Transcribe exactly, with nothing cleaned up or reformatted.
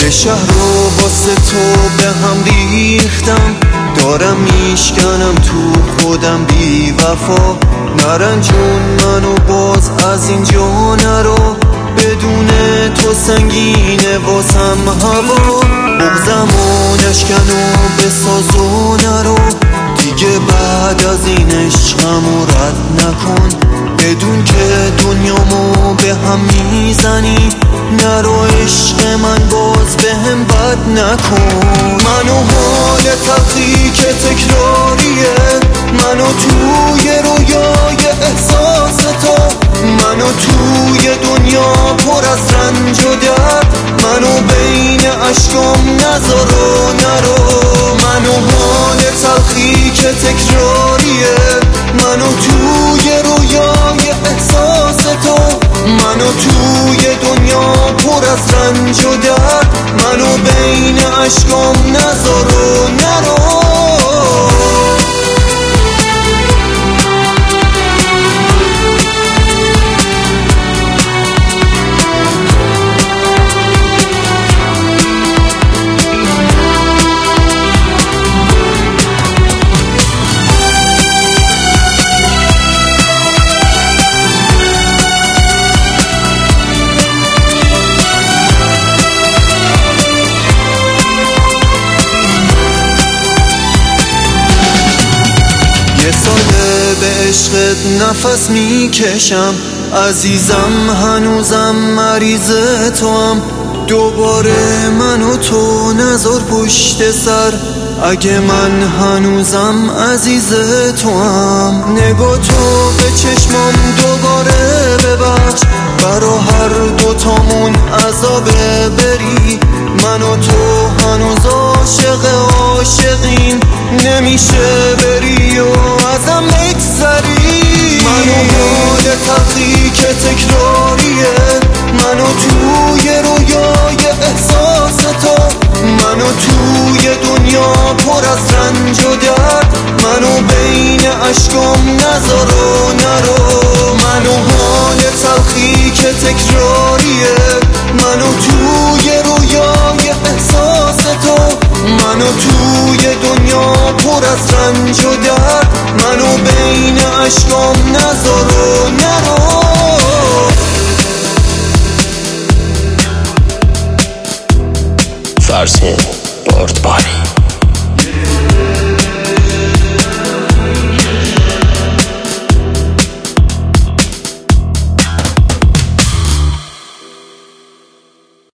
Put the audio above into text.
یه شهر رو واسه تو به هم ریختم، دارم میشکنم تو خودم بی وفا. نرنجون منو باز از اینجا نرو، بدون تو سنگینه واسم هوا. بغزم و نشکن و بساز و نرو، دیگه بعد از این عشقمو رد نکن. بدون که دنیامو به هم میزنی، نرو عشق من باز به هم بد نکن. منو حال تلخی که تکراریه، منو توی رویای احساس تو، منو توی دنیا پر از رنج و درد، منو بین عشقام نذار و نرو. منو حال تلخی که تکراریه، منو توی رویای احساس تو، منو توی دنیا پر از رنج و درد، منو بین عشقام نذار و نرو. یه ساله به عشقت نفس میکشم، عزیزم هنوزم مریض تو هم. دوباره منو تو نذار پشت سر، اگه من هنوزم عزیز تو هم. نگاه تو به چشمام دوباره ببخش، برا هر دوتامون عذابه بری. من و تو هنوز عاشق عاشقیم، نمیشه بری و ازم بگذری. منو حال تلخی که تکراریه، منو توی رویای احساس تو، منو توی دنیا پر از رنج و درد، منو بین عشقام نذار و نرو. منو حال تلخی که تکراریه، منو توی رویای احساس تو، منو توی دنیا پر از رنج و درد، منو بین عشقام نذار و نرو. فرزین باردباری.